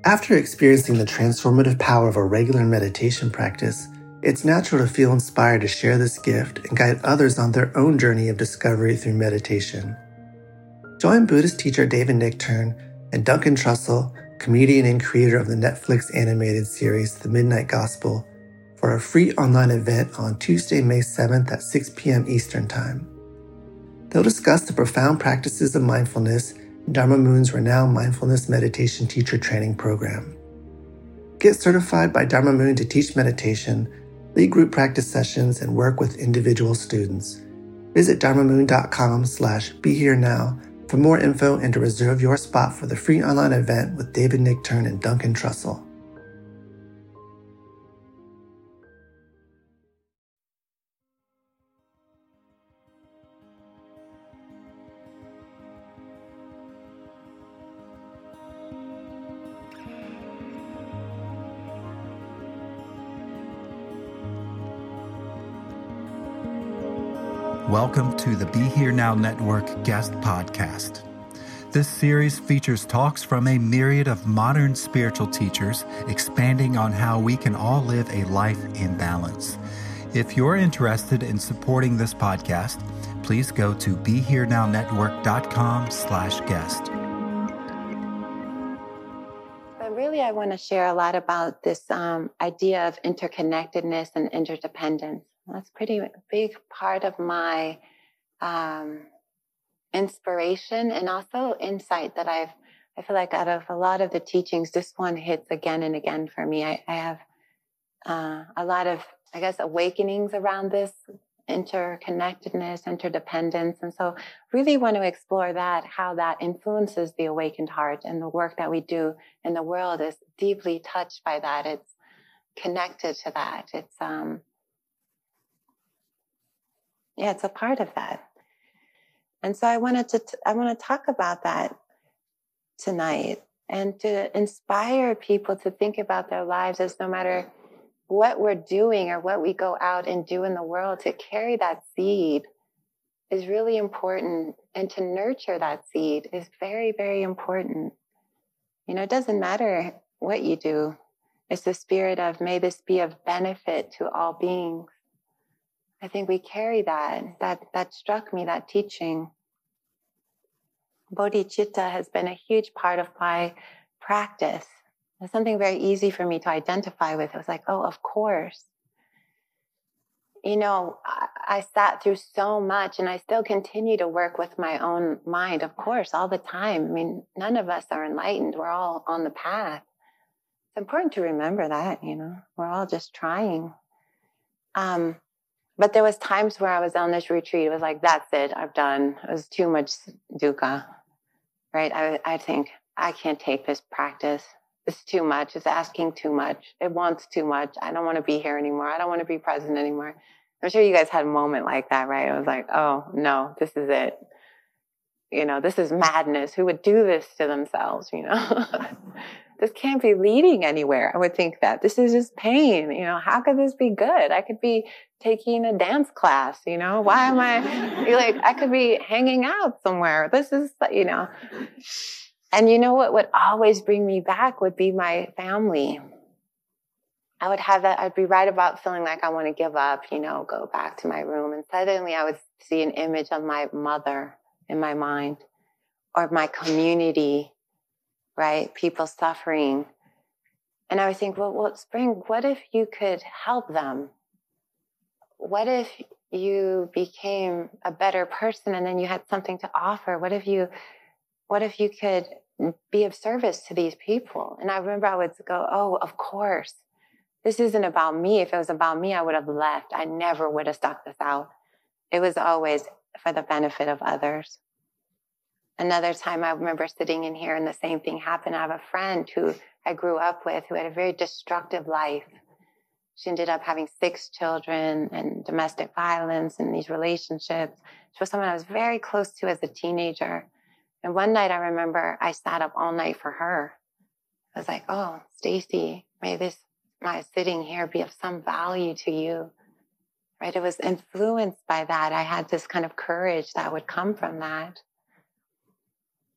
After experiencing the transformative power of a regular meditation practice, it's natural to feel inspired to share this gift and guide others on their own journey of discovery through meditation. Join Buddhist teacher David Nichtern and Duncan Trussell, comedian and creator of the Netflix animated series The Midnight Gospel, for a free online event on Tuesday, May 7th at 6 p.m. Eastern Time. They'll discuss the profound practices of mindfulness in Dharma Moon's renowned mindfulness meditation teacher training program. Get certified by Dharma Moon to teach meditation, lead group practice sessions, and work with individual students. Visit dharmamoon.com/BeHereNow for more info and to reserve your spot for the free online event with David Nichtern and Duncan Trussell. Welcome to the Be Here Now Network guest podcast. This series features talks from a myriad of modern spiritual teachers expanding on how we can all live a life in balance. If you're interested in supporting this podcast, please go to BeHereNowNetwork.com/guest. But really, I want to share a lot about this idea of interconnectedness and interdependence. That's a pretty big part of my inspiration and also insight that I feel like out of a lot of the teachings, this one hits again and again for me. I have a lot of, I guess, awakenings around this interconnectedness, interdependence. And so really want to explore that, how that influences the awakened heart, and the work that we do in the world is deeply touched by that. It's connected to that. It's it's a part of that. And so I want to talk about that tonight, and to inspire people to think about their lives as no matter what we're doing or what we go out and do in the world, to carry that seed is really important, and to nurture that seed is very, very important. You know, it doesn't matter what you do. It's the spirit of, may this be of benefit to all beings. I think we carry that struck me, that teaching. Bodhicitta has been a huge part of my practice. It's something very easy for me to identify with. It was like, oh, of course. You know, I sat through so much, and I still continue to work with my own mind, of course, all the time. I mean, none of us are enlightened. We're all on the path. It's important to remember that, you know, we're all just trying. But there was times where I was on this retreat. It was like, that's it, I'm done. It was too much dukkha, right? I think, I can't take this practice. It's too much. It's asking too much. It wants too much. I don't want to be here anymore. I don't want to be present anymore. I'm sure you guys had a moment like that, right? I was like, oh, no, this is it. You know, this is madness. Who would do this to themselves, you know? This can't be leading anywhere. I would think that this is just pain. You know, how could this be good? I could be taking a dance class, you know, why am I like, I could be hanging out somewhere. This is, you know, and you know what would always bring me back would be my family. I would have that, I'd be right about feeling like I want to give up, you know, go back to my room. And suddenly I would see an image of my mother in my mind, or my community, right? People suffering. And I would think, well, Spring, what if you could help them? What if you became a better person and then you had something to offer? What if you could be of service to these people? And I remember I would go, oh, of course. This isn't about me. If it was about me, I would have left. I never would have stuck this out. It was always for the benefit of others. Another time I remember sitting in here and the same thing happened. I have a friend who I grew up with who had a very destructive life. She ended up having 6 children and domestic violence in these relationships. She was someone I was very close to as a teenager. And one night I remember I sat up all night for her. I was like, oh, Stacy, may my sitting here be of some value to you. Right? It was influenced by that. I had this kind of courage that would come from that.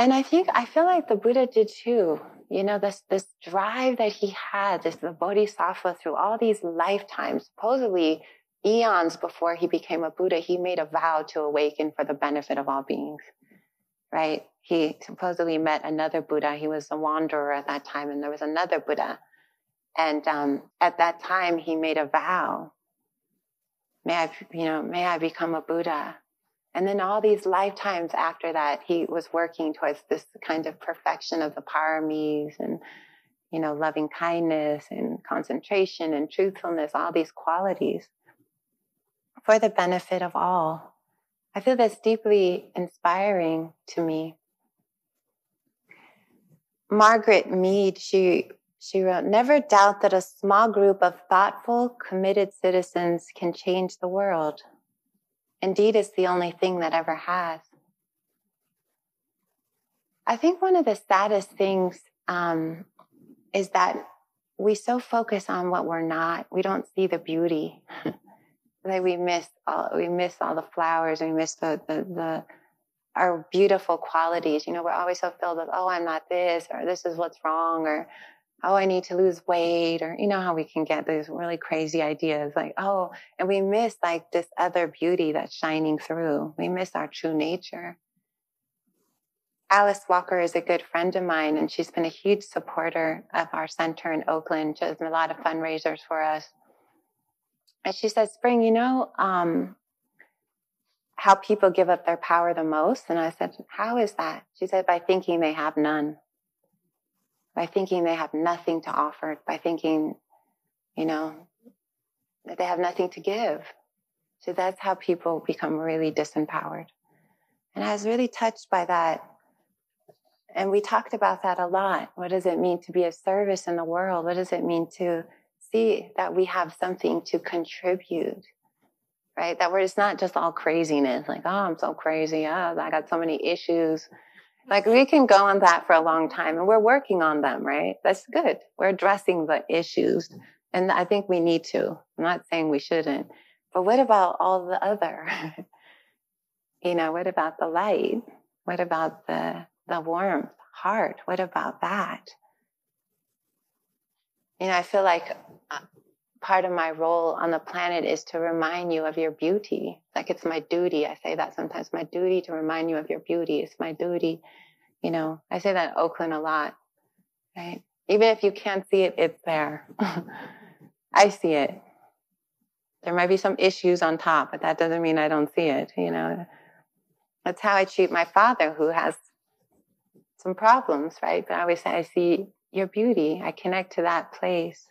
And I feel like the Buddha did too. You know, this drive that he had, the Bodhisattva through all these lifetimes, supposedly eons before he became a Buddha, he made a vow to awaken for the benefit of all beings, right? He supposedly met another Buddha. He was a wanderer at that time, and there was another Buddha. And at that time, he made a vow. May I become a Buddha. And then all these lifetimes after that, he was working towards this kind of perfection of the paramis and, loving kindness and concentration and truthfulness, all these qualities for the benefit of all. I feel that's deeply inspiring to me. Margaret Mead, she wrote, "Never doubt that a small group of thoughtful, committed citizens can change the world. Indeed, it's the only thing that ever has." I think one of the saddest things is that we so focus on what we're not. We don't see the beauty. Like we miss all the flowers. We miss our beautiful qualities. We're always so filled with, oh, I'm not this, or this is what's wrong, or oh, I need to lose weight, or how we can get these really crazy ideas like, oh, and we miss like this other beauty that's shining through. We miss our true nature. Alice Walker is a good friend of mine, and she's been a huge supporter of our center in Oakland. She does a lot of fundraisers for us. And she said, Spring, how people give up their power the most? And I said, how is that? She said, by thinking they have none. By thinking they have nothing to offer. By thinking, that they have nothing to give. So that's how people become really disempowered. And I was really touched by that. And we talked about that a lot. What does it mean to be of service in the world? What does it mean to see that we have something to contribute, right? That it's not just all craziness, like, oh, I'm so crazy. Oh, I got so many issues. Like we can go on that for a long time, and we're working on them, right? That's good. We're addressing the issues. And I think we need to. I'm not saying we shouldn't. But what about all the other? What about the light? What about the warmth, heart? What about that? I feel like part of my role on the planet is to remind you of your beauty. Like it's my duty. I say that sometimes, my duty to remind you of your beauty. It's my duty. I say that in Oakland a lot, right? Even if you can't see it, it's there. I see it. There might be some issues on top, but that doesn't mean I don't see it. That's how I treat my father, who has some problems, right? But I always say, I see your beauty. I connect to that place.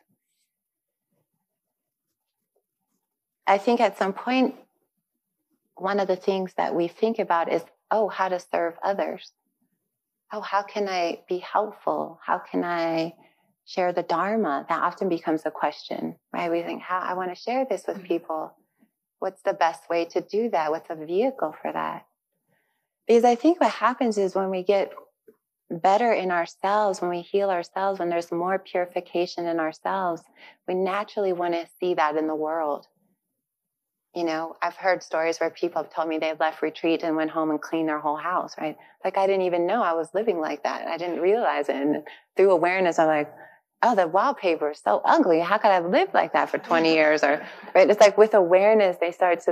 I think at some point, one of the things that we think about is, oh, how to serve others. Oh, how can I be helpful? How can I share the Dharma? That often becomes a question, right? We think, I want to share this with people. What's the best way to do that? What's a vehicle for that? Because I think what happens is when we get better in ourselves, when we heal ourselves, when there's more purification in ourselves, we naturally want to see that in the world. I've heard stories where people have told me they've left retreat and went home and cleaned their whole house, right? Like I didn't even know I was living like that. I didn't realize it. And through awareness, I'm like, oh, the wallpaper is so ugly. How could I have lived like that for 20 years? Or, right? It's like with awareness, we start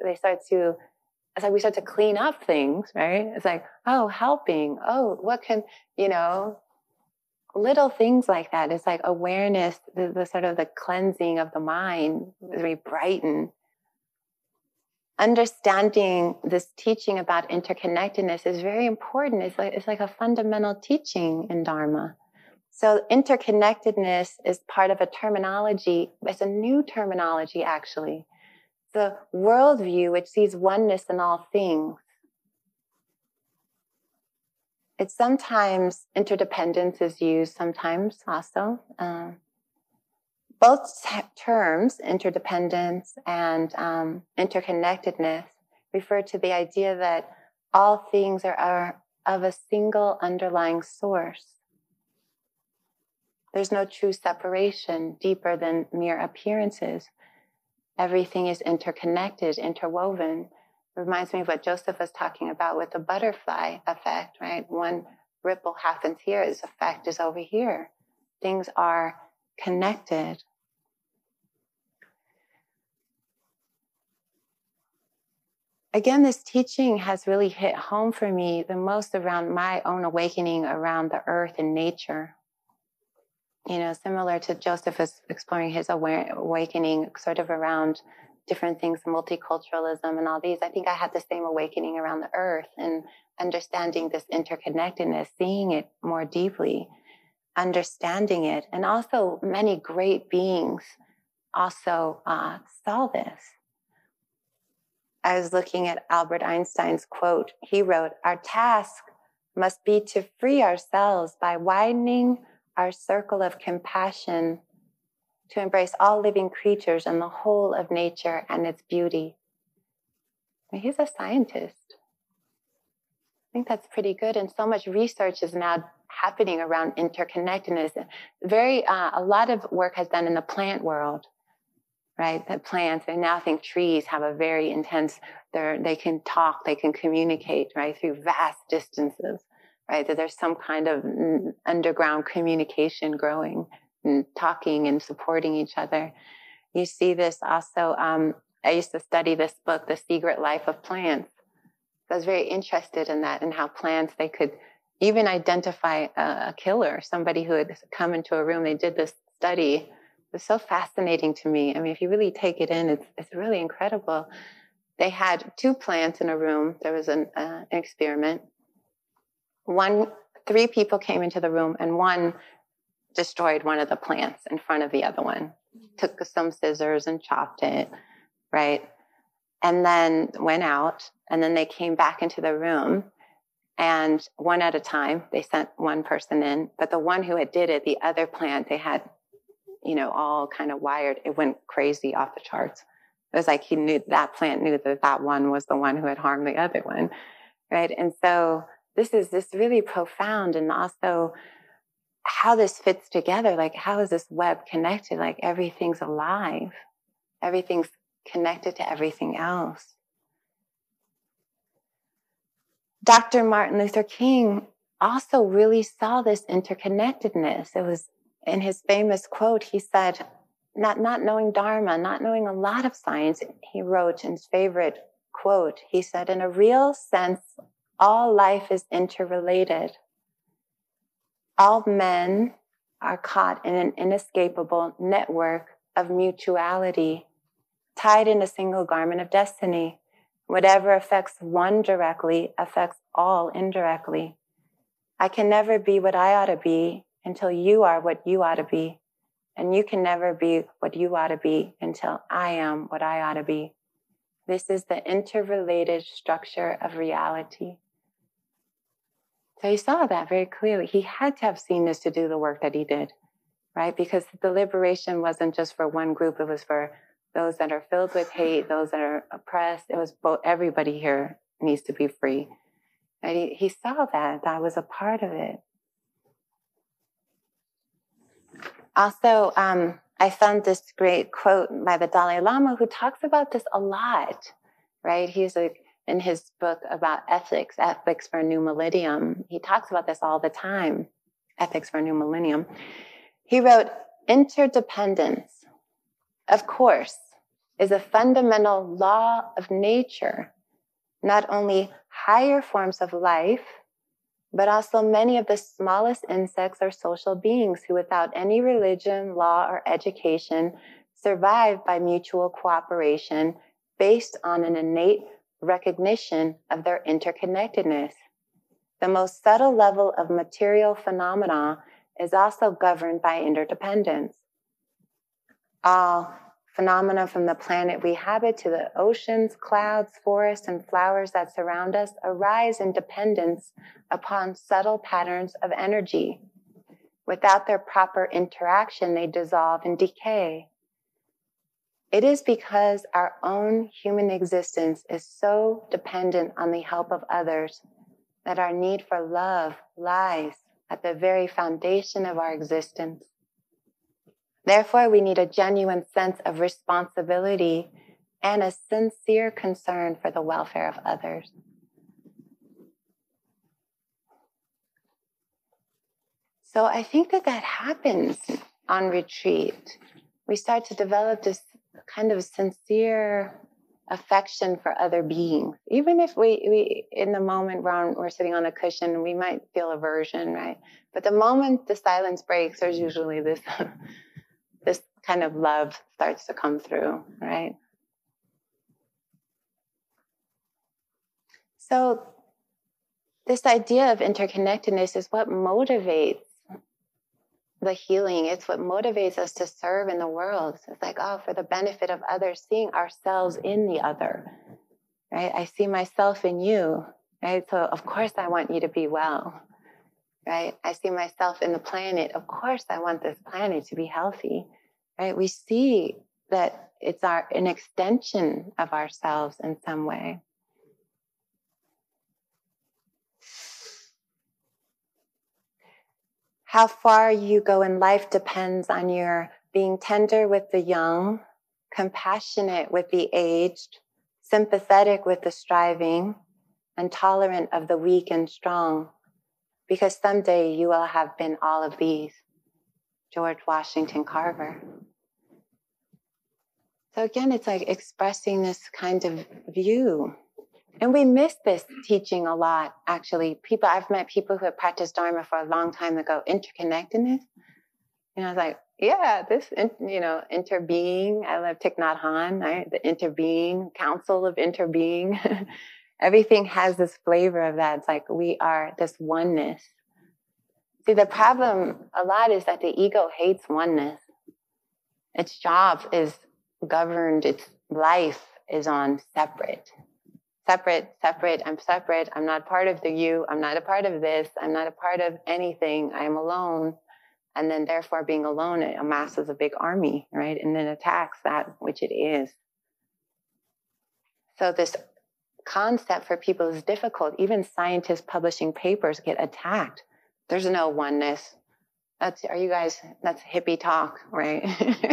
to clean up things, right? It's like, oh, helping. Oh, what can, little things like that. It's like awareness, the sort of the cleansing of the mind, we brighten. Understanding this teaching about interconnectedness is very important. It's like a fundamental teaching in Dharma. So interconnectedness is part of a terminology. It's a new terminology, actually. The worldview which sees oneness in all things. It's sometimes interdependence is used, sometimes also. Both terms, interdependence and interconnectedness, refer to the idea that all things are of a single underlying source. There's no true separation deeper than mere appearances. Everything is interconnected, interwoven. Reminds me of what Joseph was talking about with the butterfly effect, right? One ripple happens here, its effect is over here. Things are connected. Again, this teaching has really hit home for me the most around my own awakening around the earth and nature. Similar to Joseph is exploring his awakening sort of around different things, multiculturalism and all these. I think I had the same awakening around the earth and understanding this interconnectedness, seeing it more deeply, understanding it. And also many great beings also saw this. I was looking at Albert Einstein's quote. He wrote, "Our task must be to free ourselves by widening our circle of compassion to embrace all living creatures and the whole of nature and its beauty." He's a scientist. I think that's pretty good. And so much research is now happening around interconnectedness. A lot of work has done in the plant world, right? That plants, I now think trees have a very intense, they can talk, they can communicate, right? Through vast distances, right? That there's some kind of underground communication growing and talking and supporting each other. You see this also, I used to study this book, The Secret Life of Plants. I was very interested in that and how plants, they could even identify a killer, somebody who had come into a room. They did this study. It was so fascinating to me. I mean, if you really take it in, it's really incredible. They had 2 plants in a room. There was an experiment. 3 people came into the room and one destroyed one of the plants in front of the other one, took some scissors and chopped it, right? And then went out, and then they came back into the room, and one at a time, they sent one person in, but the one who did it, the other plant, they had, all kind of wired, it went crazy off the charts. It was like that plant knew that one was the one who had harmed the other one, right? And so this is really profound, and also how this fits together. Like, how is this web connected? Like, everything's alive. Everything's connected to everything else. Dr. Martin Luther King also really saw this interconnectedness. It was in his famous quote, he said, not knowing Dharma, not knowing a lot of science, he wrote in his favorite quote, he said, "In a real sense, all life is interrelated. All men are caught in an inescapable network of mutuality, tied in a single garment of destiny. Whatever affects one directly affects all indirectly. I can never be what I ought to be until you are what you ought to be. And you can never be what you ought to be until I am what I ought to be. This is the interrelated structure of reality." So he saw that very clearly. He had to have seen this to do the work that he did, right? Because the liberation wasn't just for one group. It was for those that are filled with hate, those that are oppressed. It was both. Everybody here needs to be free. And he saw that was a part of it. Also, I found this great quote by the Dalai Lama, who talks about this a lot, right? He's in his book about ethics for a new millennium. He talks about this all the time, Ethics for a New Millennium. He wrote, "Interdependence, of course, is a fundamental law of nature. Not only higher forms of life, but also many of the smallest insects are social beings who, without any religion, law, or education, survive by mutual cooperation based on an innate recognition of their interconnectedness. The most subtle level of material phenomena is also governed by interdependence. All phenomena from the planet we habit to the oceans, clouds, forests, and flowers that surround us arise in dependence upon subtle patterns of energy. Without their proper interaction, they dissolve and decay. It is because our own human existence is so dependent on the help of others that our need for love lies at the very foundation of our existence. Therefore, we need a genuine sense of responsibility and a sincere concern for the welfare of others. So I think that happens on retreat. We start to develop this kind of sincere affection for other beings. Even if we in the moment we're sitting on a cushion, we might feel aversion, right? But the moment the silence breaks, there's usually this this kind of love starts to come through, right? So this idea of interconnectedness is what motivates the healing. It's what motivates us to serve in the world. It's like, oh, for the benefit of others, seeing ourselves in the other, right? I see myself in you, right? So of course I want you to be well, right? I see myself in the planet. Of course I want this planet to be healthy, right? We see that it's an extension of ourselves in some way. How far you go in life depends on your being tender with the young, compassionate with the aged, sympathetic with the striving, and tolerant of the weak and strong. Because someday you will have been all of these. George Washington Carver. So again, it's like expressing this kind of view. And we miss this teaching a lot, actually. I've met people who have practiced Dharma for a long time ago, interconnectedness. I was like, yeah, this, interbeing. I love Thich Nhat Hanh, right? The interbeing, council of interbeing. Everything has this flavor of that. It's like we are this oneness. See, the problem a lot is that the ego hates oneness. Its job is governed, its life is on separate. Separate, I'm separate, I'm not part of the you, I'm not a part of this, I'm not a part of anything, I am alone. And then therefore being alone, it amasses a big army, right? And then attacks that which it is. So this concept for people is difficult. Even scientists publishing papers get attacked. There's no oneness. That's hippie talk, right?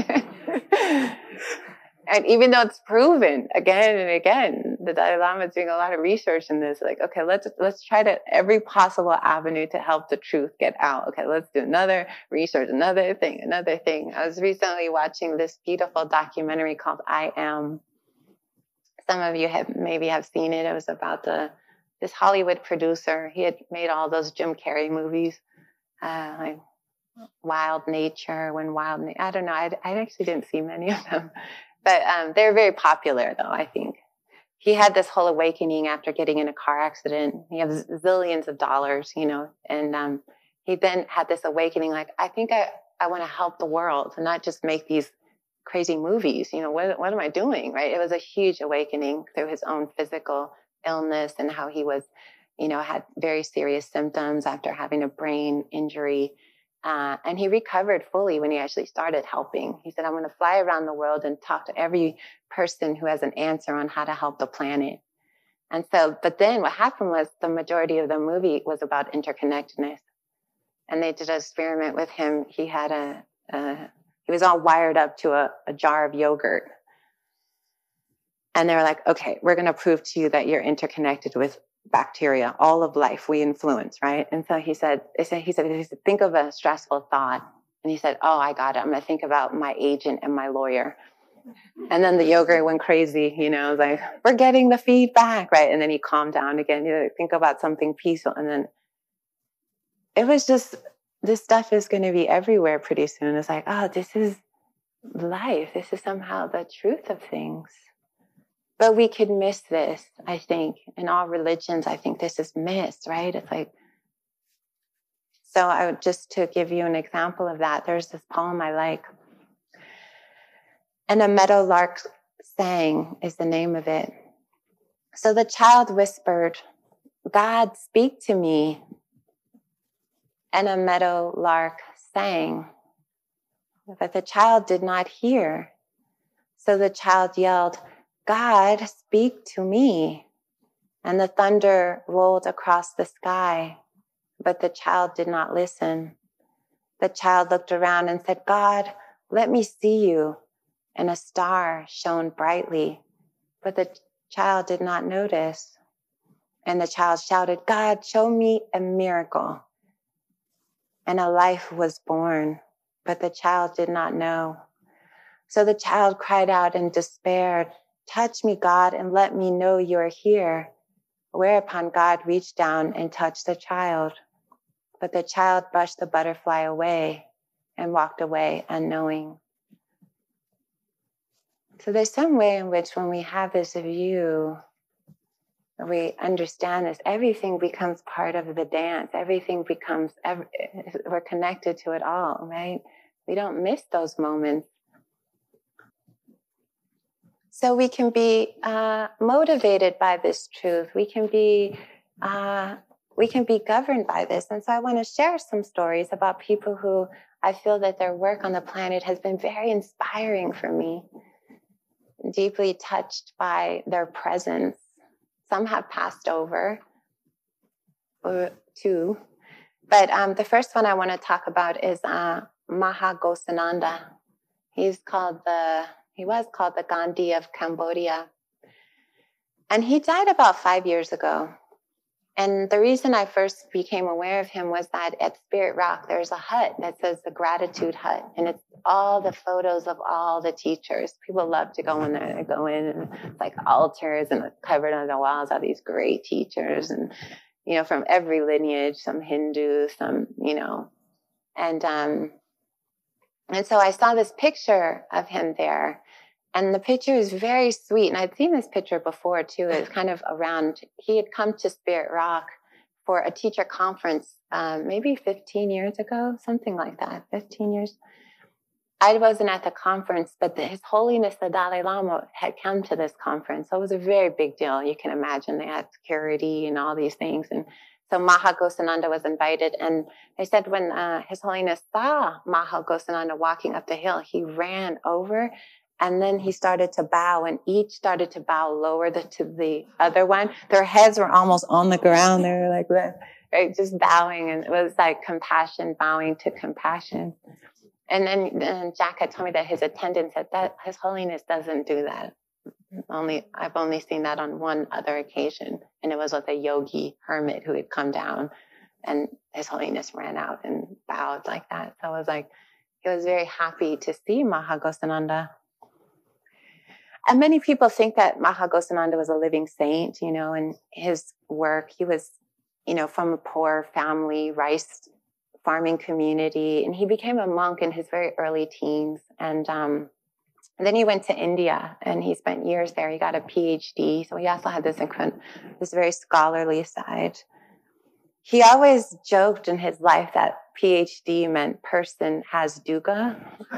And even though it's proven again and again, the Dalai Lama is doing a lot of research in this. Like, okay, let's try to every possible avenue to help the truth get out. Okay, let's do another research, another thing. I was recently watching this beautiful documentary called I Am. Some of you maybe have seen it. It was about this Hollywood producer. He had made all those Jim Carrey movies, like Wild Nature, I don't know. I actually didn't see many of them. But they're very popular, though, I think. He had this whole awakening after getting in a car accident. He has zillions of dollars, and he then had this awakening, like, I think I want to help the world and not just make these crazy movies. What am I doing, right? It was a huge awakening through his own physical illness and how he was, had very serious symptoms after having a brain injury. And he recovered fully when he actually started helping. He said, I'm going to fly around the world and talk to every person who has an answer on how to help the planet. And so, but then what happened was the majority of the movie was about interconnectedness. And they did an experiment with him. He had he was all wired up to a jar of yogurt. And they were like, okay, we're going to prove to you that you're interconnected with bacteria, all of life we influence, right? And so he said, think of a stressful thought. And he said, oh, I got it. I'm going to think about my agent and my lawyer. And then the yogurt went crazy, like, we're getting the feedback, right? And then he calmed down again. Think about something peaceful. And then it was just, this stuff is going to be everywhere pretty soon. It's like, oh, this is life. This is somehow the truth of things. But we could miss this, I think. In all religions, I think this is missed, right? It's like, so just to give you an example of that, there's this poem I like. And a meadowlark sang is the name of it. So the child whispered, God, speak to me. And a meadowlark sang. But the child did not hear. So the child yelled, God, speak to me. And the thunder rolled across the sky, but the child did not listen. The child looked around and said, God, let me see you. And a star shone brightly. but the child did not notice. And the child shouted, "God, show me a miracle." And a life was born, but the child did not know. So the child cried out in despair, "Touch me, God, and let me know you're here." Whereupon God reached down and touched the child. But the child brushed the butterfly away and walked away unknowing. So there's some way in which when we have this view, we understand this, everything becomes part of the dance. Everything becomes, we're connected to it all, right? We don't miss those moments. So we can be motivated by this truth. We can be governed by this. And so I want to share some stories about people who I feel that their work on the planet has been very inspiring for me, deeply touched by their presence. Some have passed over, too. But the first one I want to talk about is Maha-Ghosananda. He was called the Gandhi of Cambodia. And he died about 5 years ago. And the reason I first became aware of him was that at Spirit Rock, there's a hut that says the Gratitude Hut. And it's all the photos of all the teachers. People love to go in there. They go in and it's like altars and covered on the walls are these great teachers. And, from every lineage, some Hindu, some, And so I saw this picture of him there. And the picture is very sweet. And I'd seen this picture before, too. It's kind of around, he had come to Spirit Rock for a teacher conference maybe 15 years ago, something like that, 15 years. I wasn't at the conference, but His Holiness, the Dalai Lama, had come to this conference. So it was a very big deal. You can imagine they had security and all these things. And so Maha-Ghosananda was invited. And they said when His Holiness saw Maha-Ghosananda walking up the hill, he ran over. And then he started to bow, and each started to bow lower to the other one. Their heads were almost on the ground. They were like, right, just bowing. And it was like compassion, bowing to compassion. And then Jack had told me that his attendant said that His Holiness doesn't do that. I've only seen that on one other occasion. And it was with a yogi hermit who had come down, and His Holiness ran out and bowed like that. So I was like, he was very happy to see Maha-Ghosananda. And many people think that Maha-Ghosananda was a living saint, in his work. He was, from a poor family, rice farming community. And he became a monk in his very early teens. And then he went to India and he spent years there. He got a PhD. So he also had this very scholarly side. He always joked in his life that PhD meant person has dukkha.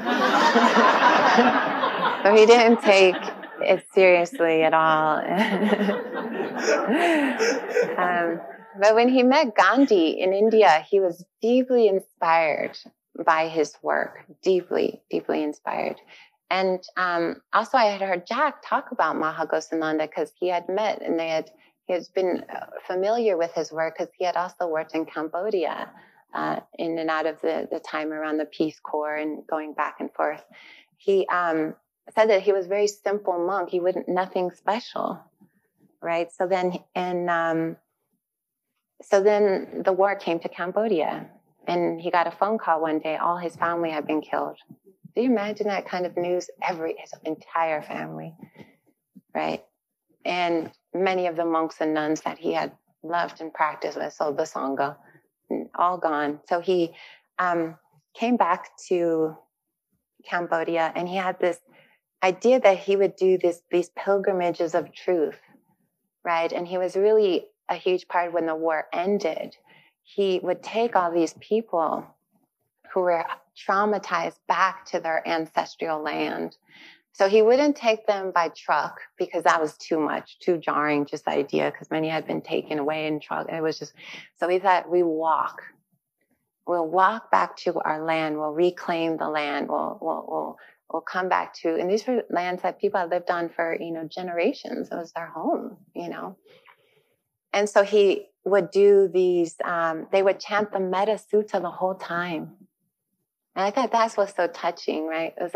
So he didn't take it seriously at all. But when he met Gandhi in India, he was deeply inspired by his work, deeply, deeply inspired. And also I had heard Jack talk about Maha-Ghosananda because he had met and he has been familiar with his work because he had also worked in Cambodia in and out of the time around the Peace Corps and going back and forth. He said that he was a very simple monk. He wouldn't, nothing special, right? So then the war came to Cambodia and he got a phone call one day. All his family had been killed. Do you imagine that kind of news? His entire family, right? And many of the monks and nuns that he had loved and practiced with, so the Sangha, all gone. So he came back to Cambodia and he had this idea that he would do these pilgrimages of truth, right? And he was really a huge part when the war ended. He would take all these people who were traumatized back to their ancestral land. So he wouldn't take them by truck because that was too much, too jarring, just the idea, because many had been taken away in truck. And it was just, so he thought, we'll walk back to our land. We'll reclaim the land. We'll come back to, and these were lands that people had lived on for, generations. It was their home, And so he would do these, they would chant the Metta Sutta the whole time. And I thought that's what's so touching, right? It was like,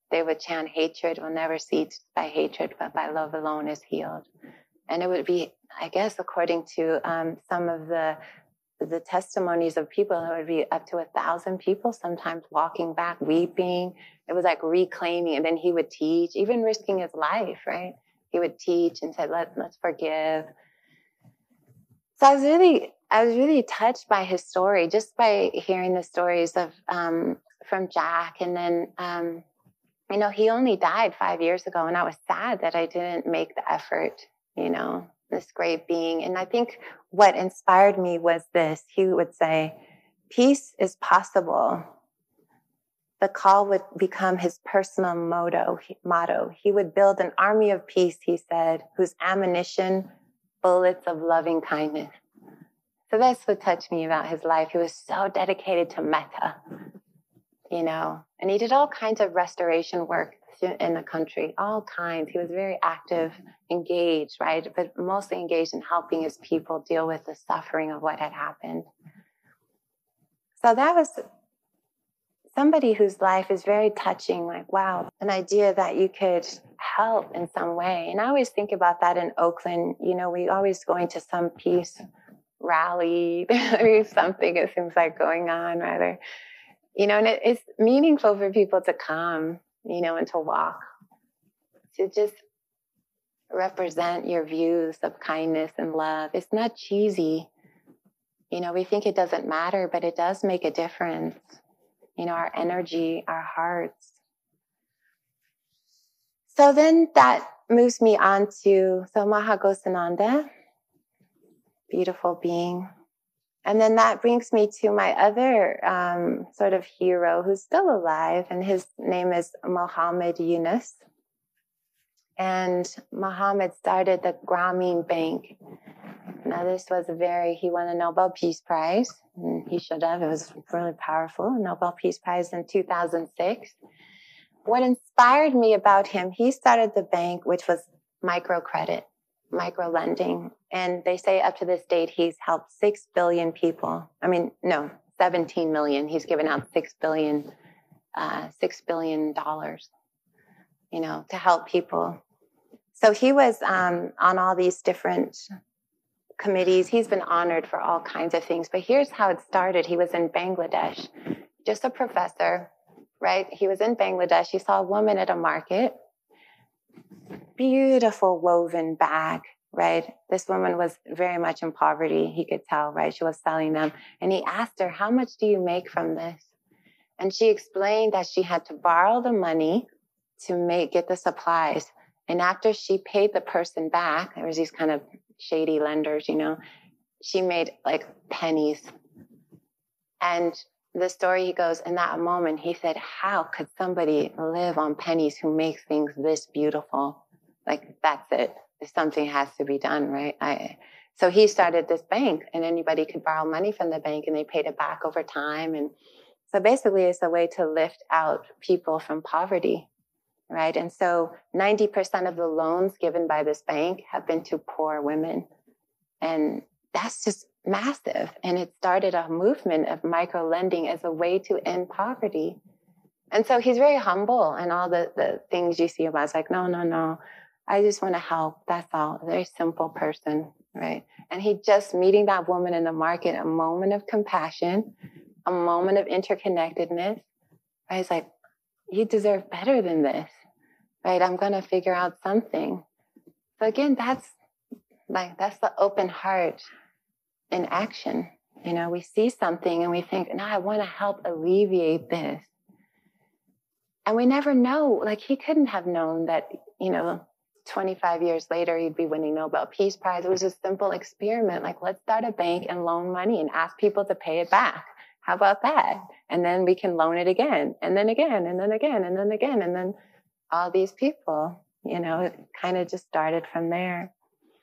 they would chant, hatred will never cease by hatred, but by love alone is healed. And it would be, I guess, according to some of the testimonies of people, it would be up to 1,000 people sometimes walking back, weeping. It was like reclaiming. And then he would teach, even risking his life, right? He would teach and said, let's forgive. So I was really touched by his story, just by hearing the stories of from Jack. And then, he only died 5 years ago, and I was sad that I didn't make the effort, this great being. And I think what inspired me was this. He would say, peace is possible. The call would become his personal motto. He would build an army of peace, he said, whose ammunition, bullets of loving kindness. So that's what touched me about his life. He was so dedicated to metta, and he did all kinds of restoration work in the country, all kinds. He was very active, engaged, right? But mostly engaged in helping his people deal with the suffering of what had happened. So that was somebody whose life is very touching, like, wow, an idea that you could help in some way. And I always think about that in Oakland. We always going to some peace rally or something, it seems like going on rather. And it's meaningful for people to come, and to walk, to just represent your views of kindness and love. It's not cheesy. We think it doesn't matter, but it does make a difference. Our energy, our hearts. So then that moves me on to Mahaghosananda, beautiful being. And then that brings me to my other sort of hero who's still alive, and his name is Muhammad Yunus. And Muhammad started the Grameen Bank. Now this was he won a Nobel Peace Prize. And he should have. It was really powerful, a Nobel Peace Prize in 2006. What inspired me about him, he started the bank, which was microcredit, micro-lending. And they say up to this date, he's helped 6 billion people. 17 million. He's given out $6 billion, to help people. So he was on all these different committees. He's been honored for all kinds of things. But here's how it started. He was in Bangladesh, just a professor, right? He was in Bangladesh. He saw a woman at a market, beautiful woven bag, right? This woman was very much in poverty. He could tell, right? She was selling them. And he asked her, how much do you make from this? And she explained that she had to borrow the money to get the supplies. And after she paid the person back, there was these kind of shady lenders, she made like pennies. And the story, he goes, in that moment, he said, how could somebody live on pennies who makes things this beautiful? Like, that's it. Something has to be done, right? So he started this bank, and anybody could borrow money from the bank, and they paid it back over time. And so basically, it's a way to lift out people from poverty, right? And so 90% of the loans given by this bank have been to poor women. And that's just massive. And it started a movement of micro-lending as a way to end poverty. And so he's very humble, and all the things you see about, it's like, no. I just want to help. That's all. A very simple person, right? And he just meeting that woman in the market, a moment of compassion, a moment of interconnectedness. Right? He's like, you deserve better than this, right? I'm going to figure out something. So again, that's the open heart in action. We see something and we think, no, I want to help alleviate this. And we never know, like he couldn't have known that, 25 years later, he'd be winning Nobel Peace Prize. It was a simple experiment. Like, let's start a bank and loan money and ask people to pay it back. How about that? And then we can loan it again, and then again, and then again, and then again. And then all these people, it kind of just started from there.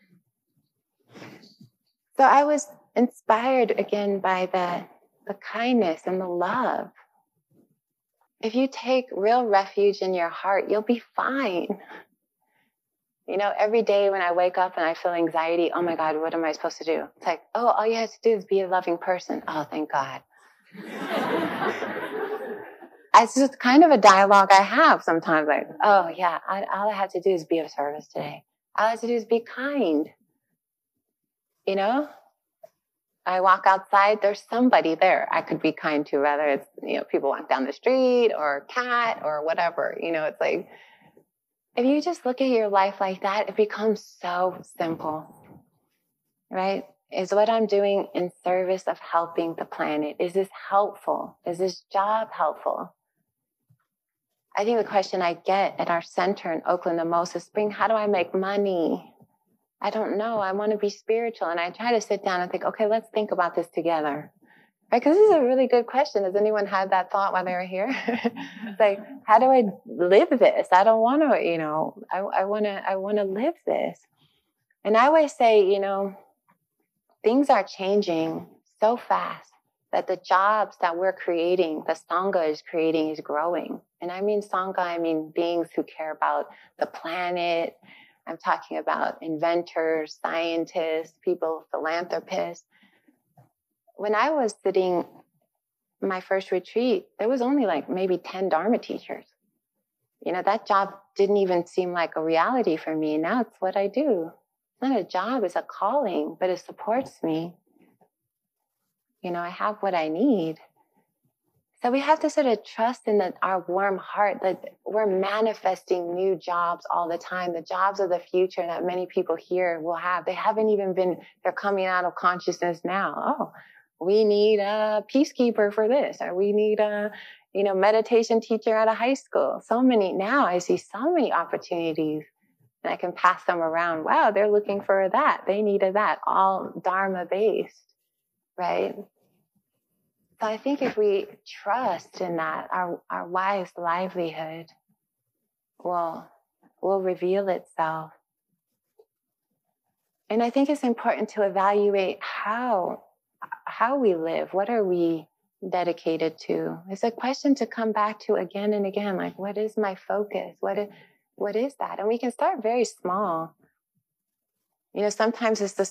So I was inspired again by the kindness and the love. If you take real refuge in your heart, you'll be fine. Every day when I wake up and I feel anxiety, oh my God, what am I supposed to do? It's like, oh, all you have to do is be a loving person. Oh, thank God. it's just kind of a dialogue I have sometimes, like, oh yeah, all I have to do is be of service today. All I have to do is be kind. You know, I walk outside, there's somebody there I could be kind to, whether it's, people walk down the street or a cat or whatever. It's like, if you just look at your life like that, it becomes so simple, right? Is what I'm doing in service of helping the planet? Is this helpful? Is this job helpful? I think the question I get at our center in Oakland the most is, Spring, how do I make money? I don't know. I want to be spiritual. And I try to sit down and think, okay, let's think about this together. Right? Because this is a really good question. Has anyone had that thought while they were here? It's like, how do I live this? I don't want to, I want to live this. And I always say, things are changing so fast that the jobs that we're creating, the Sangha is creating, is growing. And I mean Sangha, I mean beings who care about the planet. I'm talking about inventors, scientists, people, philanthropists. When I was sitting my first retreat, there was only like maybe 10 Dharma teachers. That job didn't even seem like a reality for me. Now it's what I do. It's not a job, it's a calling, but it supports me. I have what I need. So we have to sort of trust in our warm heart that we're manifesting new jobs all the time, the jobs of the future that many people here will have. They haven't even they're coming out of consciousness now. Oh, we need a peacekeeper for this, or we need a, meditation teacher at a high school. Now I see so many opportunities, and I can pass them around. Wow, they're looking for that. They needed that, all Dharma based, right? So I think if we trust in that, our wife's livelihood will reveal itself. And I think it's important to evaluate how we live. What are we dedicated to? It's a question to come back to again and again. Like, what is my focus? What is that? And we can start very small. Sometimes it's a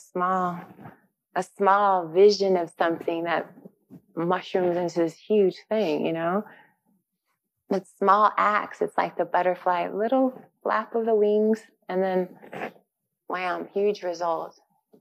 small vision of something that mushrooms into this huge thing, It's small acts. It's like the butterfly, little flap of the wings, and then wham, huge result.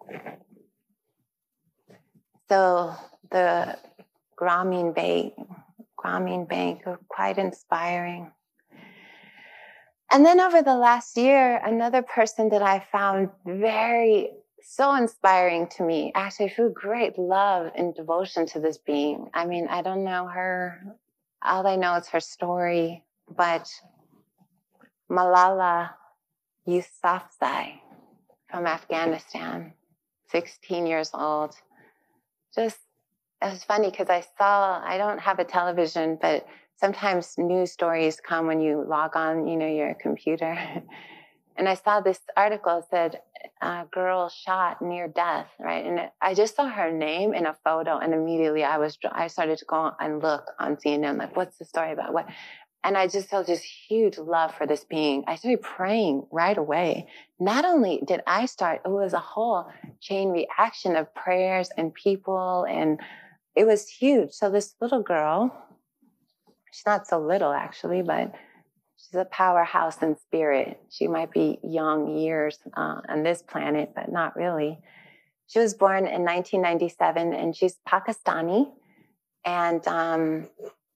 So the Grameen Bank are quite inspiring. And then over the last year, another person that I found so inspiring to me, actually feel great love and devotion to this being. I mean, I don't know her. All I know is her story, but Malala Yousafzai from Afghanistan, 16 years old. It was funny because I don't have a television, but sometimes news stories come when you log on, your computer. And I saw this article that said, a girl shot near death, right? And I just saw her name in a photo, and immediately I started to go and look on CNN, like, what's the story about? What? And I just felt this huge love for this being. I started praying right away. Not only did I start, it was a whole chain reaction of prayers and people, and it was huge. So this little girl, she's not so little actually, but she's a powerhouse in spirit. She might be young years on this planet, but not really. She was born in 1997, and she's Pakistani. And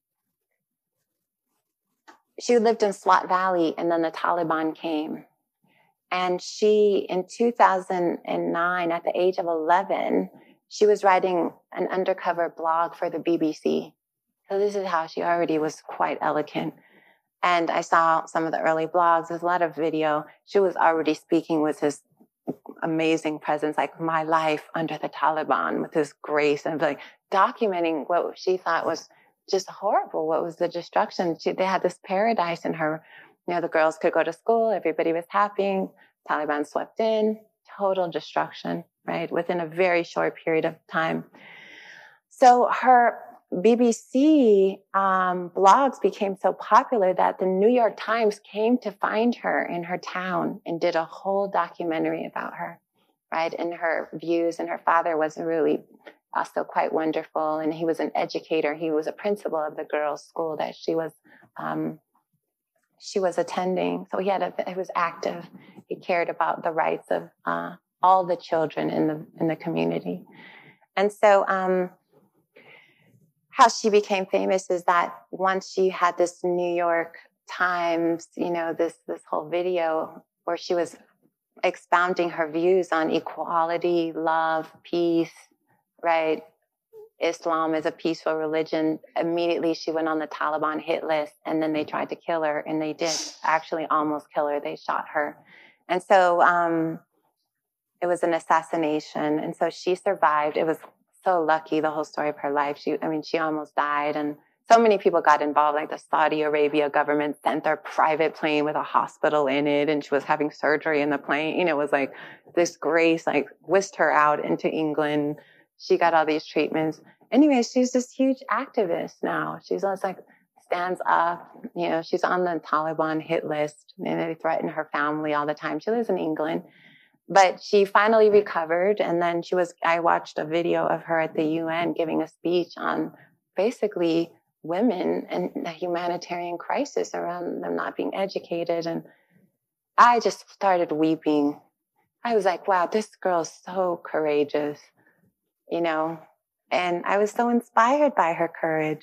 she lived in Swat Valley, and then the Taliban came. And she, in 2009, at the age of 11, she was writing an undercover blog for the BBC. So this is how she already was quite eloquent. And I saw some of the early blogs. There's a lot of video. She was already speaking with this amazing presence, like my life under the Taliban, with this grace, and like documenting what she thought was just horrible. What was the destruction? They had this paradise in her. The girls could go to school. Everybody was happy. Taliban swept in. Total destruction, right? Within a very short period of time. So her BBC blogs became so popular that the New York Times came to find her in her town and did a whole documentary about her, right? And her views. And her father was really also quite wonderful. And he was an educator. He was a principal of the girls' school that she was she was attending. So he was active. He cared about the rights of all the children in the community. And so how she became famous is that once she had this New York Times, this whole video where she was expounding her views on equality, love, peace, right? Islam is a peaceful religion. Immediately she went on the Taliban hit list, and then they tried to kill her, and they did actually almost kill her. They shot her. And so it was an assassination. And so she survived. It was so lucky, the whole story of her life. She almost died, and so many people got involved, like the Saudi Arabia government sent their private plane with a hospital in it, and she was having surgery in the plane. It was like this grace, like whisked her out into England. She got all these treatments. Anyway, she's this huge activist now. She's always like stands up. She's on the Taliban hit list, and they threaten her family all the time. She lives in England. But she finally recovered, and then I watched a video of her at the UN giving a speech on basically women and the humanitarian crisis around them not being educated. And I just started weeping. I was like, wow, this girl is so courageous, and I was so inspired by her courage.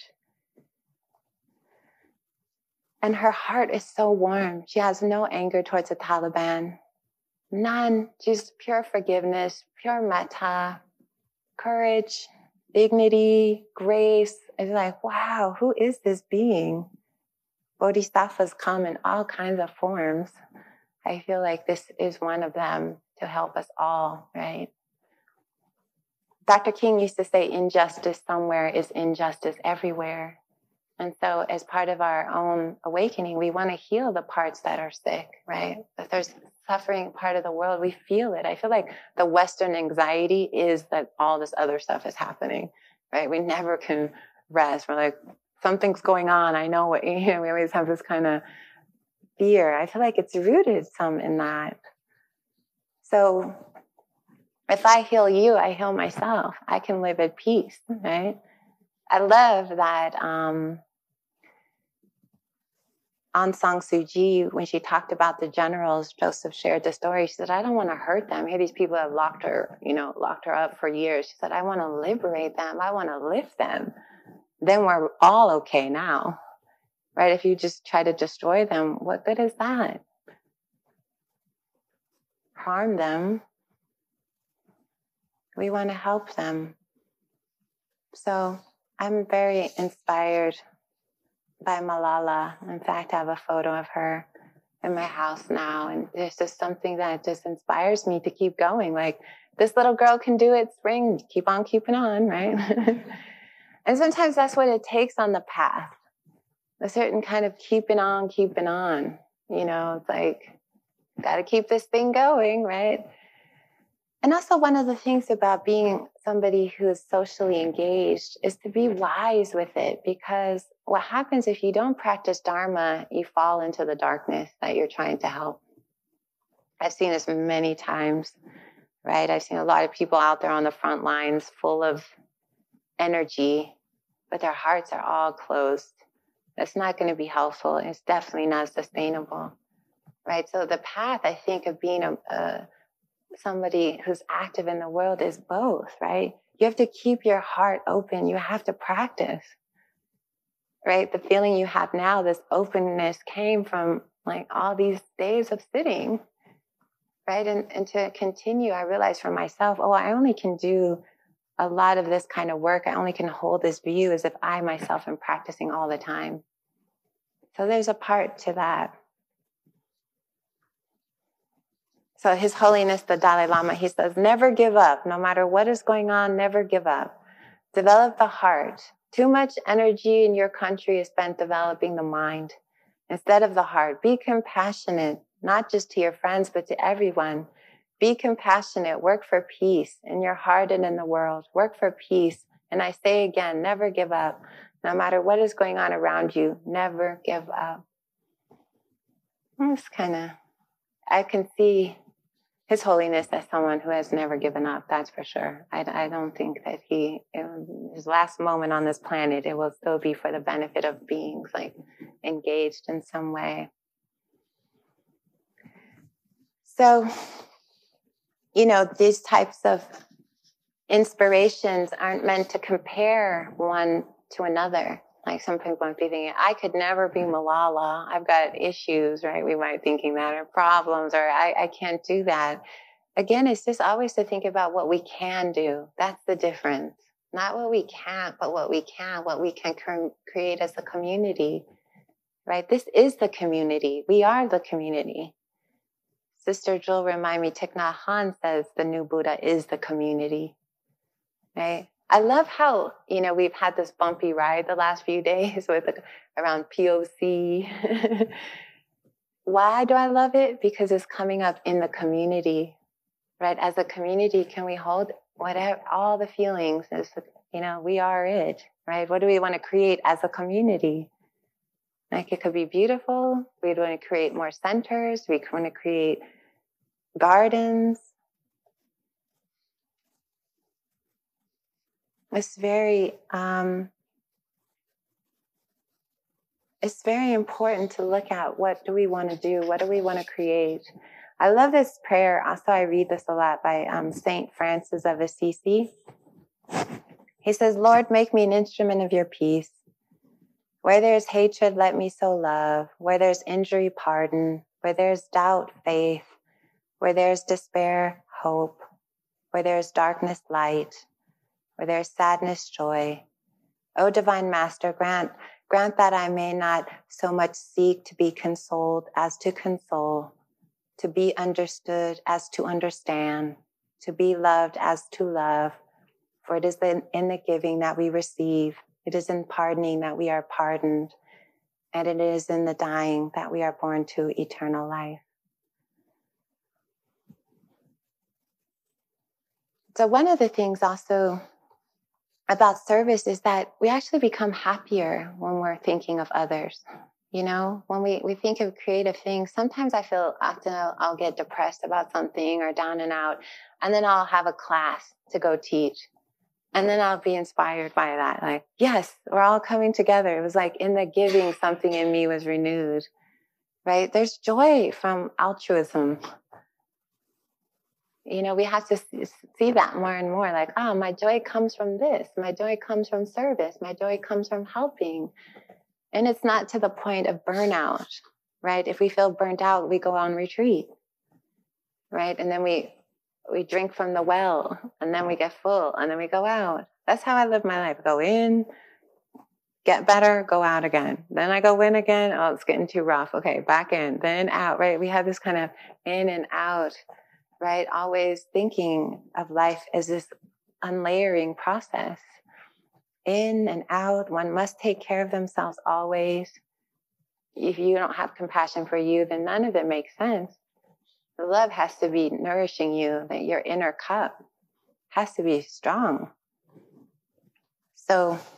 And her heart is so warm. She has no anger towards the Taliban. None. Just pure forgiveness, pure metta, courage, dignity, grace. It's like, wow, who is this being? Bodhisattvas come in all kinds of forms. I feel like this is one of them to help us all, right? Dr. King used to say, injustice somewhere is injustice everywhere. And so as part of our own awakening, we want to heal the parts that are sick, right? If there's suffering part of the world, we feel it. I feel like the Western anxiety is that all this other stuff is happening, right? We never can rest. We're like, something's going on. I know what, we always have this kind of fear. I feel like it's rooted some in that. So if I heal you, I heal myself. I can live at peace, right? I love that Aung San Suu Kyi, when she talked about the generals, Joseph shared the story. She said, I don't want to hurt them. Here, these people have locked her up for years. She said, I want to liberate them. I want to lift them. Then we're all okay now, right? If you just try to destroy them, what good is that? Harm them. We want to help them. So I'm very inspired by Malala. In fact, I have a photo of her in my house now. And there's just something that just inspires me to keep going. Like, this little girl can do it, spring, keep on keeping on, right? And sometimes that's what it takes on the path. A certain kind of keeping on. It's like, got to keep this thing going, right? And also one of the things about being somebody who is socially engaged is to be wise with it, because what happens if you don't practice Dharma, you fall into the darkness that you're trying to help. I've seen this many times, right? I've seen a lot of people out there on the front lines full of energy, but their hearts are all closed. That's not going to be helpful. It's definitely not sustainable, right? So the path, I think, of being somebody who's active in the world is both, right? You have to keep your heart open. You have to practice, right? The feeling you have now, this openness, came from like all these days of sitting, right? And to continue, I realized for myself, I only can do a lot of this kind of work. I only can hold this view as if I myself am practicing all the time. So there's a part to that. So His Holiness the Dalai Lama, he says, never give up. No matter what is going on, never give up. Develop the heart. Too much energy in your country is spent developing the mind instead of the heart. Be compassionate, not just to your friends, but to everyone. Be compassionate. Work for peace in your heart and in the world. Work for peace. And I say again, never give up. No matter what is going on around you, never give up. I can see His Holiness as someone who has never given up, that's for sure. I don't think that his last moment on this planet, it will still be for the benefit of beings like engaged in some way. So, these types of inspirations aren't meant to compare one to another. Like some people might be thinking, I could never be Malala. I've got issues, right? We might be thinking that, or problems, or I can't do that. Again, it's just always to think about what we can do. That's the difference. Not what we can't, but what we can create as a community, right? This is the community. We are the community. Sister Jewel remind me, Thich Nhat Hanh says the new Buddha is the community, right? I love how, we've had this bumpy ride the last few days around POC. Why do I love it? Because it's coming up in the community, right? As a community, can we hold whatever, all the feelings as, we are it, right? What do we want to create as a community? Like it could be beautiful. We want to create more centers. We want to create gardens. It's very important to look at what do we want to do? What do we want to create? I love this prayer. Also, I read this a lot by Saint Francis of Assisi. He says, Lord, make me an instrument of your peace. Where there's hatred, let me sow love. Where there's injury, pardon. Where there's doubt, faith. Where there's despair, hope. Where there's darkness, light. Where there's sadness, joy. O Divine Master, grant that I may not so much seek to be consoled as to console, to be understood as to understand, to be loved as to love. For it is in the giving that we receive. It is in pardoning that we are pardoned. And it is in the dying that we are born to eternal life. So one of the things also about service is that we actually become happier when we're thinking of others. When we think of creative things, sometimes I feel often I'll get depressed about something or down and out, and then I'll have a class to go teach. And then I'll be inspired by that. Like, yes, we're all coming together. It was like in the giving, something in me was renewed, right? There's joy from altruism. We have to see that more and more. Like, my joy comes from this. My joy comes from service. My joy comes from helping. And it's not to the point of burnout, right? If we feel burnt out, we go on retreat, right? And then we drink from the well, and then we get full, and then we go out. That's how I live my life. Go in, get better, go out again. Then I go in again. Oh, it's getting too rough. Okay, back in, then out, right? We have this kind of in and out, right? Always thinking of life as this unlayering process. In and out. One must take care of themselves always. If you don't have compassion for you, then none of it makes sense. The love has to be nourishing you, that your inner cup has to be strong. So,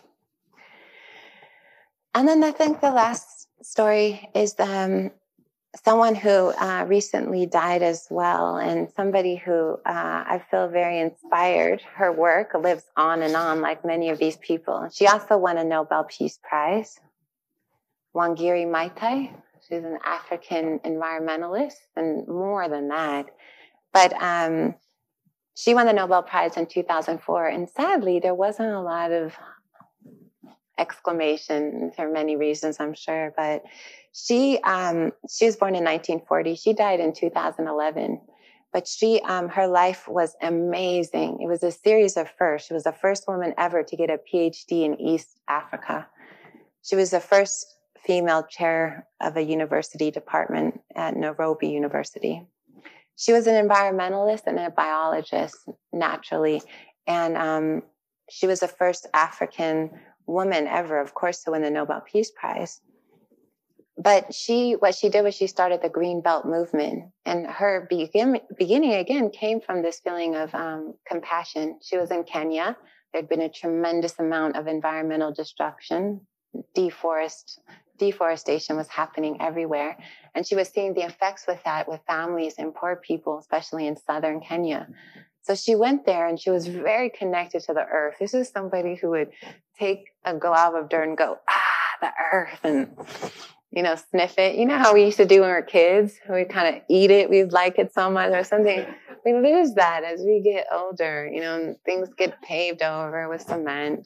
and then I think the last story is someone who recently died as well, and somebody who I feel very inspired. Her work lives on and on like many of these people. She also won a Nobel Peace Prize. Wangari Maathai. She's an African environmentalist and more than that. But she won the Nobel Prize in 2004. And sadly, there wasn't a lot of exclamation for many reasons, I'm sure. But she was born in 1940. She died in 2011. But her life was amazing. It was a series of firsts. She was the first woman ever to get a PhD in East Africa. She was the first female chair of a university department at Nairobi University. She was an environmentalist and a biologist, naturally. And she was the first African woman ever, of course, to win the Nobel Peace Prize. But what she did was she started the Green Belt movement. And her beginning, again, came from this feeling of compassion. She was in Kenya. There'd been a tremendous amount of environmental destruction. Deforestation was happening everywhere. And she was seeing the effects with that with families and poor people, especially in southern Kenya. So she went there and she was very connected to the earth. This is somebody who would take a glob of dirt and go, the earth. And sniff it. You know how we used to do when we were kids? We kind of eat it. We'd like it so much or something. We lose that as we get older, and things get paved over with cement.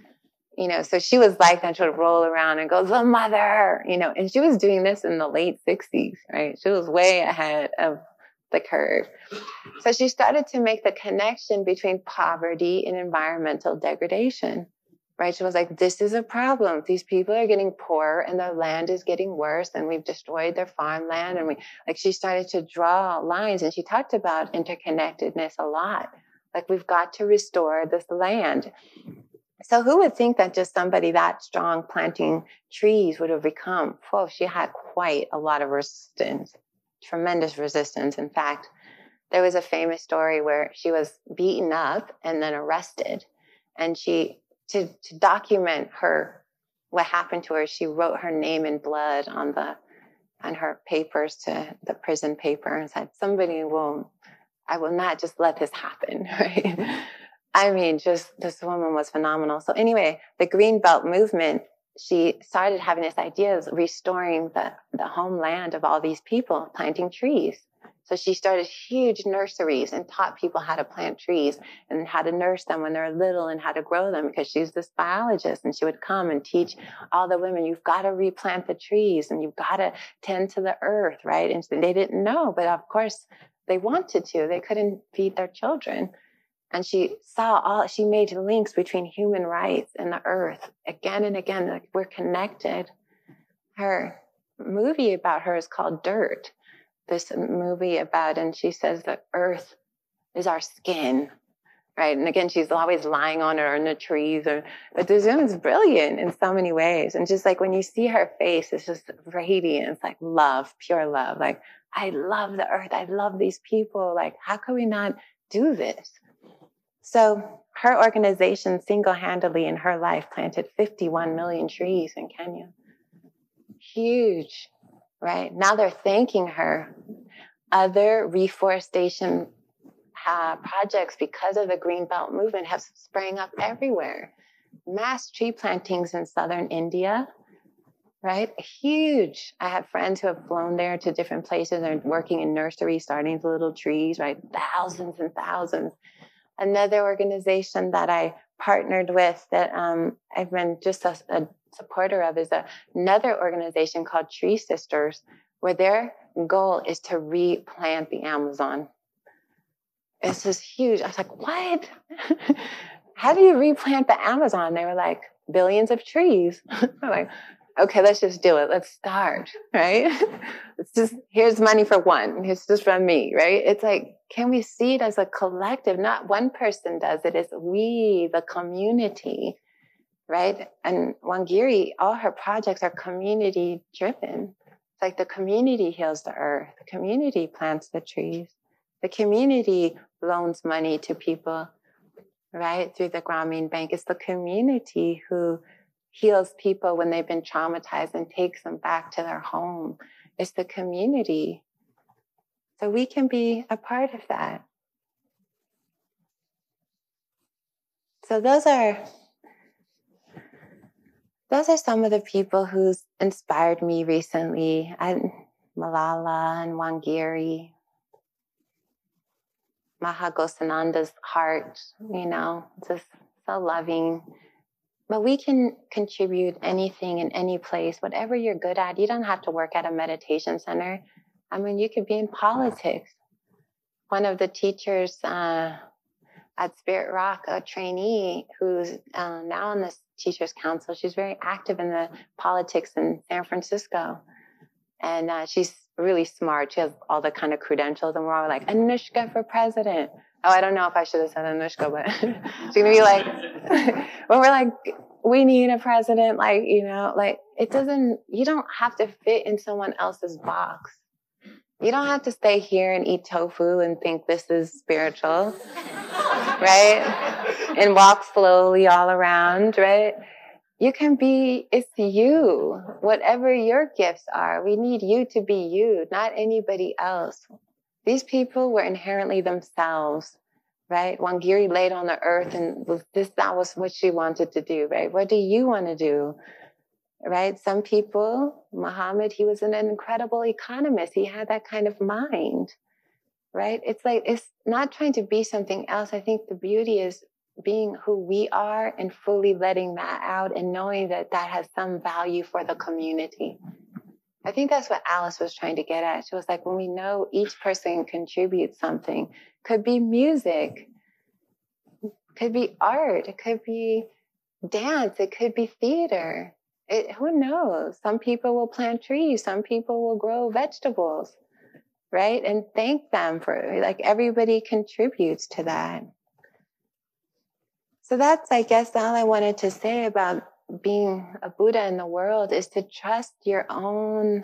So she was like that. She would roll around and go, the mother, and she was doing this in the late 60s, right? She was way ahead of the curve. So she started to make the connection between poverty and environmental degradation, right? She was like, this is a problem. These people are getting poorer and their land is getting worse and we've destroyed their farmland. And she started to draw lines, and she talked about interconnectedness a lot. Like, we've got to restore this land. So who would think that just somebody that strong planting trees would have become? Well, she had quite a lot of resistance, tremendous resistance. In fact, there was a famous story where she was beaten up and then arrested. And to document what happened to her, she wrote her name in blood on her papers, to the prison paper, and said, I will not just let this happen, right? I mean, just this woman was phenomenal. So anyway, the Green Belt movement, she started having this idea of restoring the homeland of all these people, planting trees. So she started huge nurseries and taught people how to plant trees and how to nurse them when they're little and how to grow them, because she's this biologist, and she would come and teach all the women, you've got to replant the trees and you've got to tend to the earth, right? And they didn't know, but of course they wanted to. They couldn't feed their children. And she made links between human rights and the earth again and again. Like, we're connected. Her movie about her is called Dirt. This movie and she says the earth is our skin, right? And again, she's always lying on it or in the trees. But this woman's brilliant in so many ways. And just like when you see her face, it's just radiant. It's like love, pure love. Like, I love the earth. I love these people. Like, how can we not do this? So her organization single-handedly in her life planted 51 million trees in Kenya. Huge, right? Now they're thanking her. Other reforestation projects, because of the Green Belt movement, have sprang up everywhere. Mass tree plantings in southern India, right? Huge. I have friends who have flown there to different places. They're working in nurseries, starting little trees, right? Thousands and thousands. Another organization that I partnered with that I've been just a supporter of is another organization called Tree Sisters, where their goal is to replant the Amazon. It's just huge. I was like, what? How do you replant the Amazon? They were like, billions of trees. I'm like, okay, let's just do it. Let's start, right? Here's money for one. Here's just from me, right? It's like, can we see it as a collective? Not one person does it. It's we, the community, right? And Wangari, all her projects are community driven. It's like the community heals the earth. The community plants the trees. The community loans money to people, right? Through the Grameen Bank. It's the community who heals people when they've been traumatized and takes them back to their home. It's the community. So we can be a part of that. So those are some of the people who's inspired me recently. Malala and Wangari, Mahagosananda's heart, just so loving. But we can contribute anything in any place, whatever you're good at. You don't have to work at a meditation center. I mean, you could be in politics. One of the teachers at Spirit Rock, a trainee who's now in the Teachers Council, she's very active in the politics in San Francisco. And she's really smart. She has all the kind of credentials. And we're all like, Anushka for president. Oh, I don't know if I should have said Anushka, but she's going to be like, when we're like, we need a president, it doesn't, you don't have to fit in someone else's box. You don't have to stay here and eat tofu and think this is spiritual, right? And walk slowly all around, right? You can be, it's you, whatever your gifts are. We need you to be you, not anybody else. These people were inherently themselves, right? Wangari laid on the earth and that was what she wanted to do, right? What do you want to do? right? Some people, Muhammad, he was an incredible economist. He had that kind of mind, right? It's like, it's not trying to be something else. I think the beauty is being who we are and fully letting that out and knowing that that has some value for the community. I think that's what Alice was trying to get at. She was like, when we know each person contributes something, could be music, could be art, it could be dance, it could be theater. Who knows? Some people will plant trees, some people will grow vegetables, right? And thank them for, like, everybody contributes to that. So that's, I guess, all I wanted to say about being a Buddha in the world, is to trust your own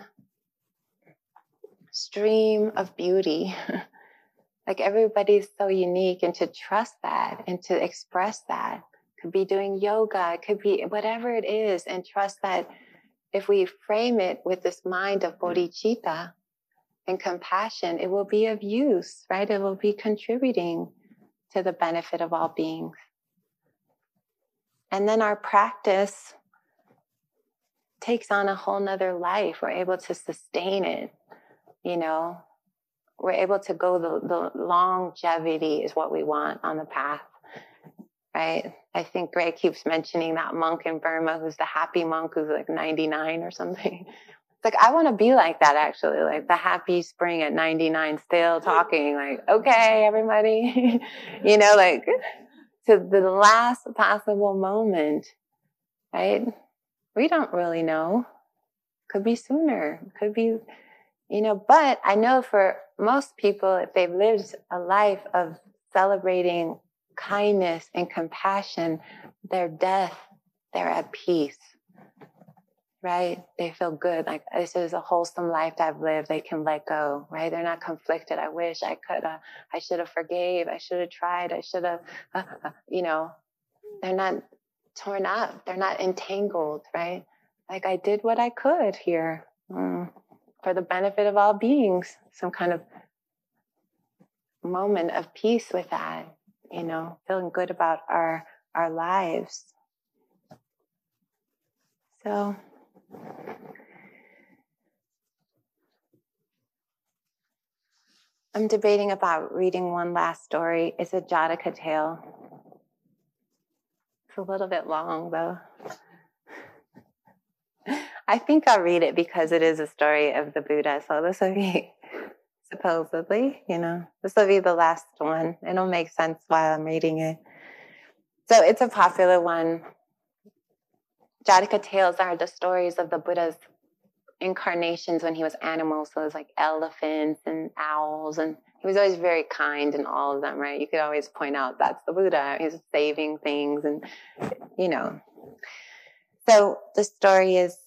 stream of beauty. Like, everybody's so unique, and to trust that and to express that. Could be doing yoga, it could be whatever it is, and trust that if we frame it with this mind of bodhicitta and compassion, it will be of use, right? It will be contributing to the benefit of all beings. And then our practice takes on a whole nother life. We're able to sustain it, you know. We're able to go, the longevity is what we want on the path, right? I think Greg keeps mentioning that monk in Burma who's the happy monk who's like 99 or something. It's like, I want to be like that, actually, like the happy spring at 99, still talking like, okay, everybody, you know, like to the last possible moment, right? We don't really know. Could be sooner, could be, you know, but I know for most people, if they've lived a life of celebrating kindness and compassion, their death, they're at peace, right? They feel good. Like, this is a wholesome life that I've lived. They can let go, right? They're not conflicted. I wish I could have, I should have forgave. I should have tried. I should have, you know, they're not torn up. They're not entangled, right? Like, I did what I could here for the benefit of all beings. Some kind of moment of peace with that, you know, feeling good about our lives. So I'm debating about reading one last story. It's a Jataka tale. It's a little bit long, though. I think I'll read it because it is a story of the Buddha. So this will be, supposedly, you know, this will be the last one. It'll make sense while I'm reading it. So it's a popular one. Jataka tales are the stories of the Buddha's incarnations when he was animals. So it was like elephants and owls, and he was always very kind in all of them, right? You could always point out that's the Buddha. He's saving things, and, you know. So the story is,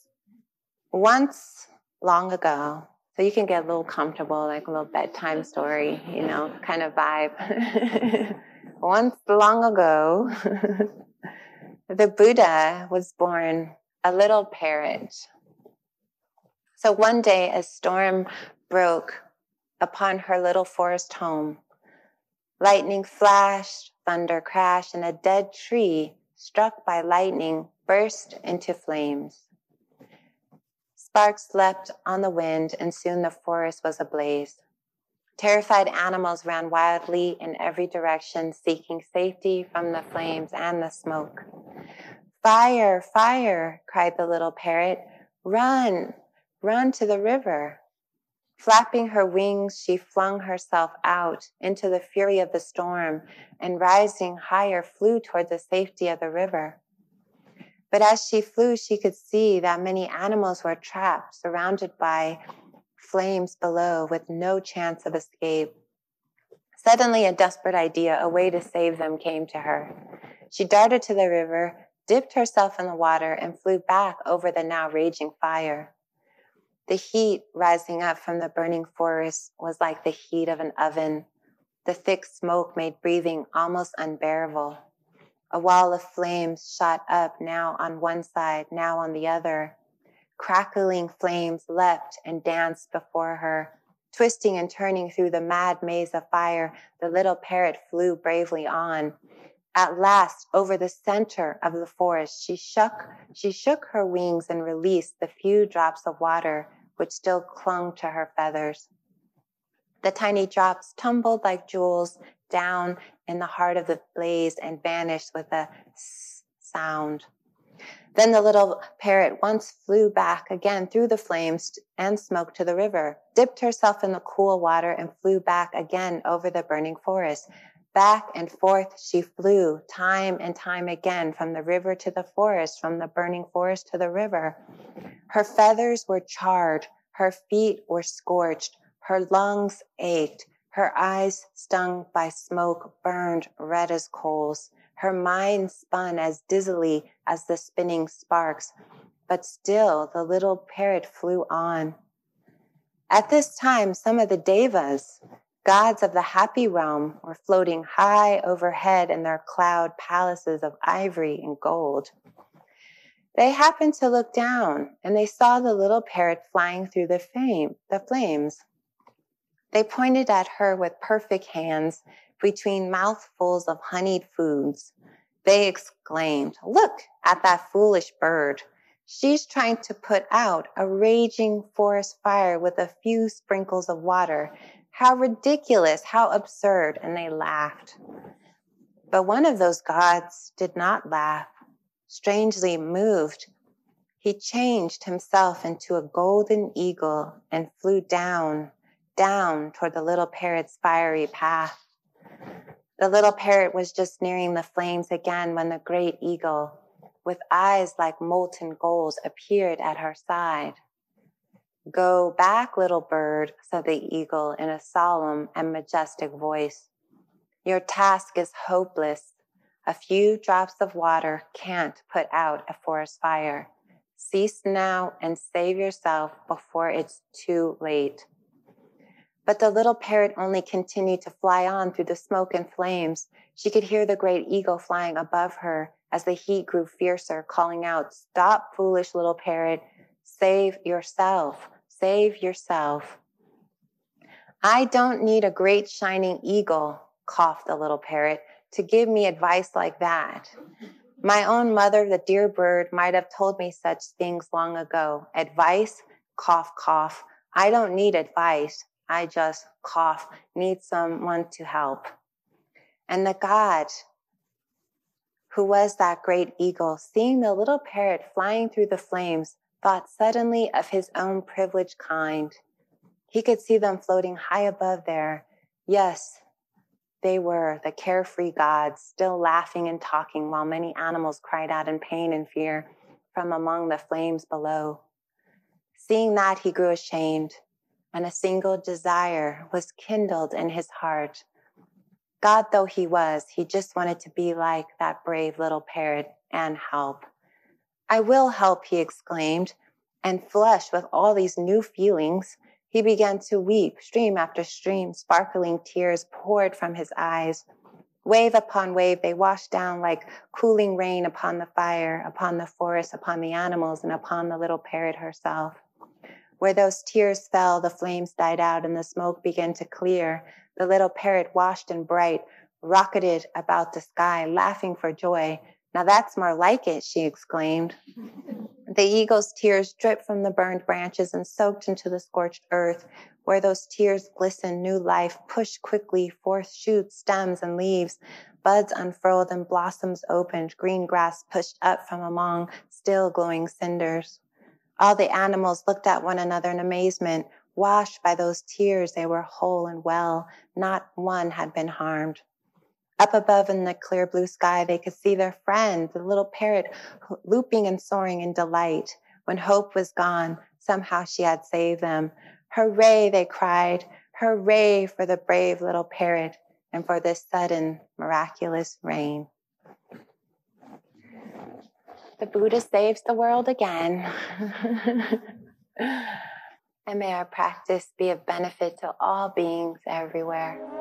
once long ago, so you can get a little comfortable, like a little bedtime story, you know, kind of vibe. Once long ago, the Buddha was born a little parrot. So one day a storm broke upon her little forest home. Lightning flashed, thunder crashed, and a dead tree struck by lightning burst into flames. Sparks leapt on the wind, and soon the forest was ablaze. Terrified animals ran wildly in every direction, seeking safety from the flames and the smoke. Fire, fire, cried the little parrot. Run, run to the river. Flapping her wings, she flung herself out into the fury of the storm, and rising higher, flew toward the safety of the river. But as she flew, she could see that many animals were trapped, surrounded by flames below, with no chance of escape. Suddenly, a desperate idea, a way to save them, came to her. She darted to the river, dipped herself in the water, and flew back over the now raging fire. The heat rising up from the burning forest was like the heat of an oven. The thick smoke made breathing almost unbearable. A wall of flames shot up, now on one side, now on the other. Crackling flames leapt and danced before her. Twisting and turning through the mad maze of fire, the little parrot flew bravely on. At last, over the center of the forest, she shook her wings and released the few drops of water which still clung to her feathers. The tiny drops tumbled like jewels down in the heart of the blaze and vanished with a sound. Then the little parrot once flew back again through the flames and smoke to the river, dipped herself in the cool water, and flew back again over the burning forest. Back and forth she flew, time and time again, from the river to the forest, from the burning forest to the river. Her feathers were charred, her feet were scorched, her lungs ached, her eyes stung by smoke burned red as coals. Her mind spun as dizzily as the spinning sparks, but still the little parrot flew on. At this time, some of the devas, gods of the happy realm, were floating high overhead in their cloud palaces of ivory and gold. They happened to look down, and they saw the little parrot flying through the flames. They pointed at her with perfect hands between mouthfuls of honeyed foods. They exclaimed, "Look at that foolish bird. She's trying to put out a raging forest fire with a few sprinkles of water. How ridiculous, how absurd." And they laughed. But one of those gods did not laugh. Strangely moved, he changed himself into a golden eagle and flew down toward the little parrot's fiery path. The little parrot was just nearing the flames again when the great eagle, with eyes like molten gold, appeared at her side. "Go back, little bird," said the eagle in a solemn and majestic voice. "Your task is hopeless. A few drops of water can't put out a forest fire. Cease now and save yourself before it's too late." But the little parrot only continued to fly on through the smoke and flames. She could hear the great eagle flying above her as the heat grew fiercer, calling out, "Stop, foolish little parrot. Save yourself. Save yourself." "I don't need a great shining eagle," coughed the little parrot, "to give me advice like that. My own mother, the dear bird, might have told me such things long ago. Advice? Cough, cough. I don't need advice. I just, cough, need someone to help." And the god, who was that great eagle, seeing the little parrot flying through the flames, thought suddenly of his own privileged kind. He could see them floating high above there. Yes, they were the carefree gods, still laughing and talking while many animals cried out in pain and fear from among the flames below. Seeing that, he grew ashamed, and a single desire was kindled in his heart. God though he was, he just wanted to be like that brave little parrot and help. "I will help," he exclaimed, and flushed with all these new feelings, he began to weep. Stream after stream, sparkling tears poured from his eyes. Wave upon wave, they washed down like cooling rain upon the fire, upon the forest, upon the animals, and upon the little parrot herself. Where those tears fell, the flames died out and the smoke began to clear. The little parrot, washed and bright, rocketed about the sky, laughing for joy. "Now that's more like it," she exclaimed. The eagle's tears dripped from the burned branches and soaked into the scorched earth. Where those tears glistened, new life pushed quickly forth shoots, stems, and leaves. Buds unfurled and blossoms opened. Green grass pushed up from among still glowing cinders. All the animals looked at one another in amazement. Washed by those tears, they were whole and well. Not one had been harmed. Up above in the clear blue sky, they could see their friend, the little parrot, looping and soaring in delight. When hope was gone, somehow she had saved them. "Hooray," they cried. "Hooray for the brave little parrot and for this sudden, miraculous rain." The Buddha saves the world again. And may our practice be of benefit to all beings everywhere.